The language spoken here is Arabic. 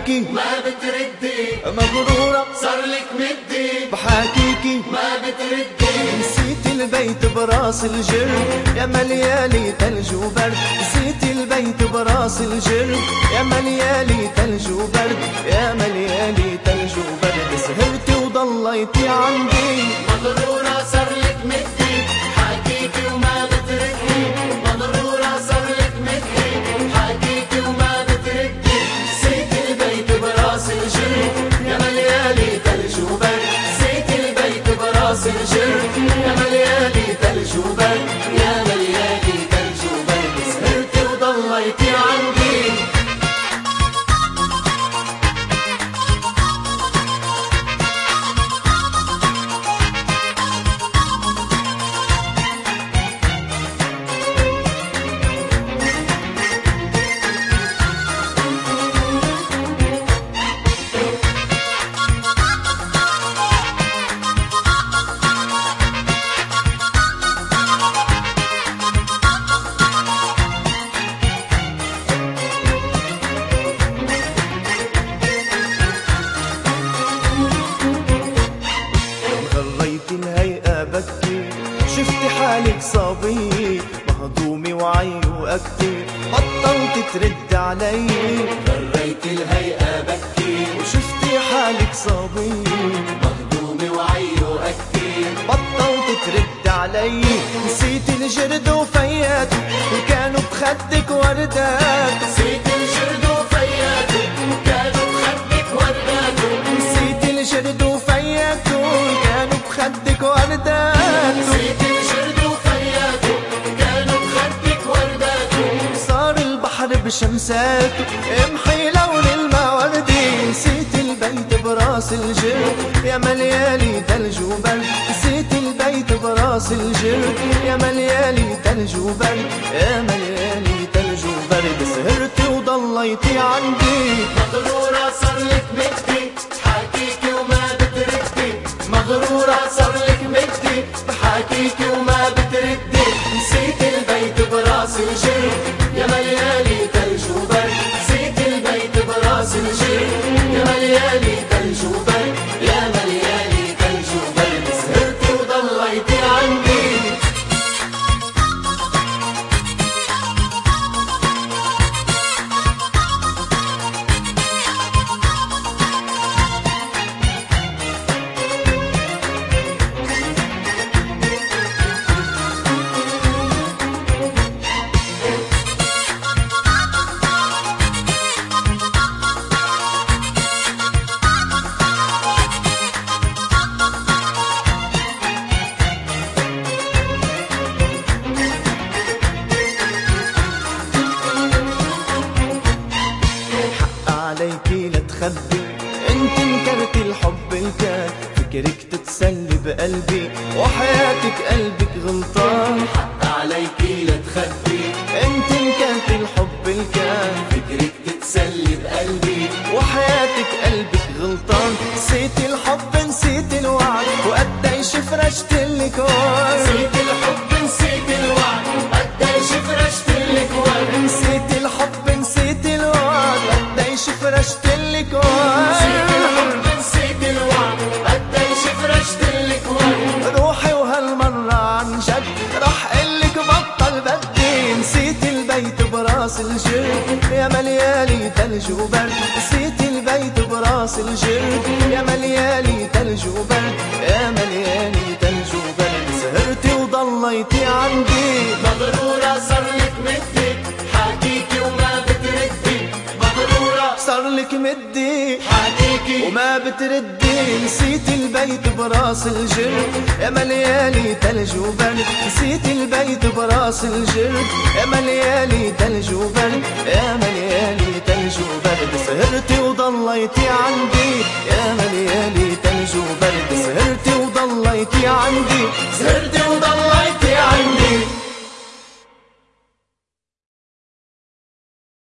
بحاكيكي ما بتردي، مغرورة صار لك مدي بحاكيكي ما بتردي. نسيت البيت براس الجرد يا مليالي تلج وبرد، نسيت البيت براس الجرد يا مليالي تلج وبرد، يا مليالي تلج وبرد. سهرتي وضليتي عندي مغرورة صار لك مدي، حاكيكي وما بتردي. مغرورة صار لك مدي، حاكيكي وما بتردي. نسيت البيت براس الجرد يا مليالي تلج وبرد، نسيت البيت براس الجرد يا مليالي تلج وبرد، يا مليالي تلج وبرد. سهرتي وضليتي عندي. غريت الهيئة بكي، شفتي حالك صبي مهضومة وعي وأكتي، بطلت ترد علي. غريت الهيئة بكي، وشفتي حالك صبي مهضومة وعي وأكتي. بطلت ترد علي. نسيت الجرد وفياته وكانوا بخدك وردات، نسيت الجرد وفياته كانوا بخدك ورداته. نسيت الجرد وفياته كانوا بخدك وردات. نسيت الجرد وفياته كانوا بخدك ورداته. صار البحر بشمساته امحي لون الموردي. نسيت البيت براس الجرد يا مليالي تلج وبرد، نسيت البيت براس الجرد يا مليالي تلج وبرد، يا مليالي تلج وبرد. سهرتي وضليتي عندي مغرورة صار لك مدي، حاكيكي وما بتردي. مغرورة صار لك مدي، بحاكيكي وما بتردي. نسيت البيت براس الجرد يا مليالي تلج وبرد، نسيت البيت براس الجرد يا مليالي تلج وبرد، يا مليالي تلج وبرد. سهرتي وضليتي عندي. عليكي لا تخبي، انت انكرتي الحب الكان، فكرك تتسلي بقلبي وحياتك قلبك غلطان. حق عليكي لا تخبي، انت انكرتي الحب الكان، فكرك تتسلي بقلبي وحياتك قلبك غلطان. نسيت الحب نسيت الوعد وقديش فرشت لك ورد. نسيت الحب نسيت الوعد قديش فرشت لك ورد. نسيت الحب نسيت الوعد قديش فرشت لك ورد. نسيت الحب نسيت الوعد قديش فرشت لك ورد. روحي وهالمرة عن جد رح قلك بطل بدي. نسيت البيت براس الجرد يا مليالي تلج وبرد، نسيت البيت براس الجرد يا مليالي تلج وبرد، يا مليالي تلج وبرد. سهرتي وضليتي عندي مغرورة صار لك مدي، حاكيكي وما بتردي. مغرورة صار لك مدي حاكيكي وما بتردي. نسيت البيت براس الجرد يا مليالي تلج وبرد، نسيت البيت براس الجرد يا مليالي تلج وبرد، يا مليالي تلج وبرد. سهرتي وضليتي عندي يا مليالي تلج وبرد، سهرتي وضليتي عندي. سهرتي